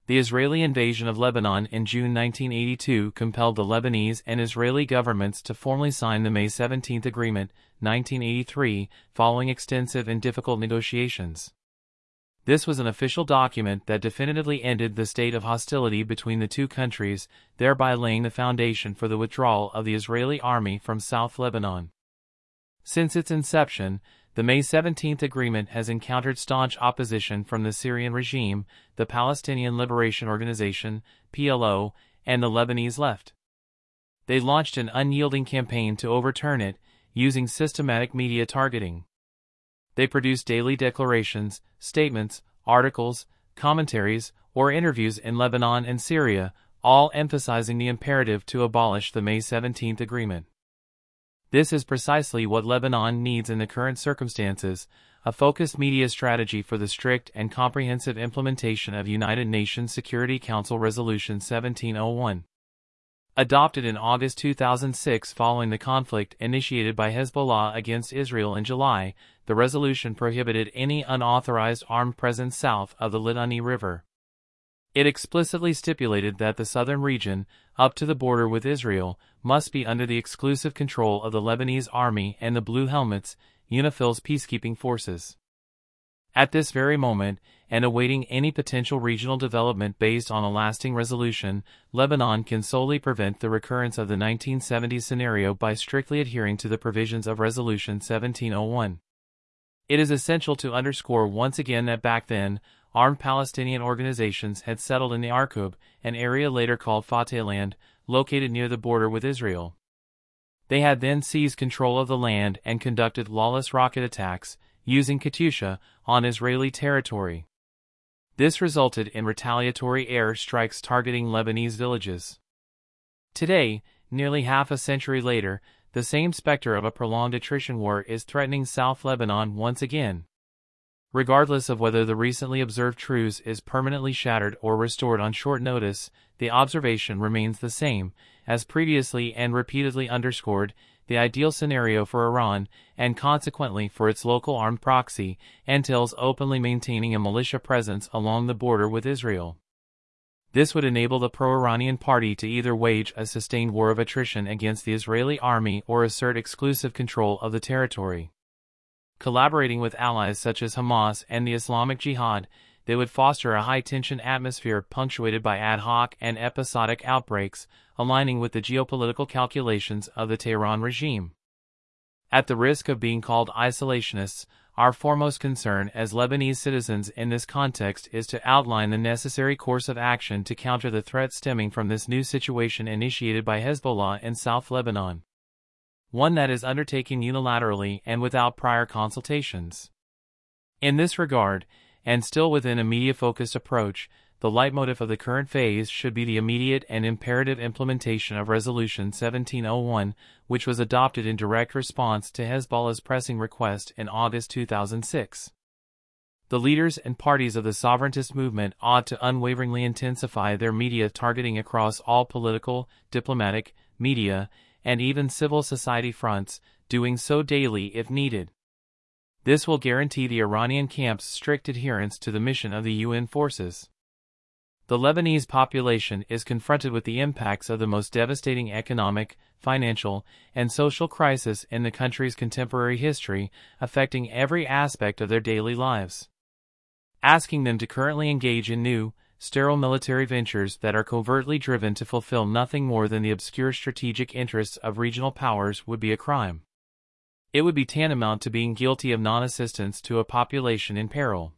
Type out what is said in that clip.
The Israeli invasion of Lebanon in June 1982 compelled the Lebanese and Israeli governments to formally sign the May 17 Agreement, 1983, following extensive and difficult negotiations. This was an official document that definitively ended the state of hostility between the two countries, thereby laying the foundation for the withdrawal of the Israeli army from South Lebanon. Since its inception, the May 17 Agreement has encountered staunch opposition from the Syrian regime, the Palestinian Liberation Organization, PLO, and the Lebanese left. They launched an unyielding campaign to overturn it, using systematic media targeting. They produced daily declarations, statements, articles, commentaries, or interviews in Lebanon and Syria, all emphasizing the imperative to abolish the May 17 Agreement. This is precisely what Lebanon needs in the current circumstances, a focused media strategy for the strict and comprehensive implementation of United Nations Security Council Resolution 1701. Adopted in August 2006 following the conflict initiated by Hezbollah against Israel in July, the resolution prohibited any unauthorized armed presence south of the Litani River. It explicitly stipulated that the southern region, up to the border with Israel, must be under the exclusive control of the Lebanese army and the Blue Helmets, UNIFIL's peacekeeping forces. At this very moment, and awaiting any potential regional development based on a lasting resolution, Lebanon can solely prevent the recurrence of the 1970s scenario by strictly adhering to the provisions of Resolution 1701. It is essential to underscore once again that back then, armed Palestinian organizations had settled in the Arqub, an area later called Fatahland, located near the border with Israel. They had then seized control of the land and conducted lawless rocket attacks, using Katyusha, on Israeli territory. This resulted in retaliatory air strikes targeting Lebanese villages. Today, nearly half a century later, the same specter of a prolonged attrition war is threatening South Lebanon once again. Regardless of whether the recently observed truce is permanently shattered or restored on short notice, the observation remains the same, as previously and repeatedly underscored. The ideal scenario for Iran, and consequently for its local armed proxy, entails openly maintaining a militia presence along the border with Israel. This would enable the pro-Iranian party to either wage a sustained war of attrition against the Israeli army or assert exclusive control of the territory. Collaborating with allies such as Hamas and the Islamic Jihad, they would foster a high-tension atmosphere punctuated by ad hoc and episodic outbreaks, aligning with the geopolitical calculations of the Tehran regime. At the risk of being called isolationists, our foremost concern as Lebanese citizens in this context is to outline the necessary course of action to counter the threat stemming from this new situation initiated by Hezbollah in South Lebanon. One that is undertaken unilaterally and without prior consultations. In this regard, and still within a media-focused approach, the leitmotif of the current phase should be the immediate and imperative implementation of Resolution 1701, which was adopted in direct response to Hezbollah's pressing request in August 2006. The leaders and parties of the sovereigntist movement ought to unwaveringly intensify their media targeting across all political, diplomatic, media, and even civil society fronts, doing so daily if needed. This will guarantee the Iranian camp's strict adherence to the mission of the UN forces. The Lebanese population is confronted with the impacts of the most devastating economic, financial, and social crisis in the country's contemporary history, affecting every aspect of their daily lives. Asking them to currently engage in new, sterile military ventures that are covertly driven to fulfill nothing more than the obscure strategic interests of regional powers would be a crime. It would be tantamount to being guilty of non-assistance to a population in peril.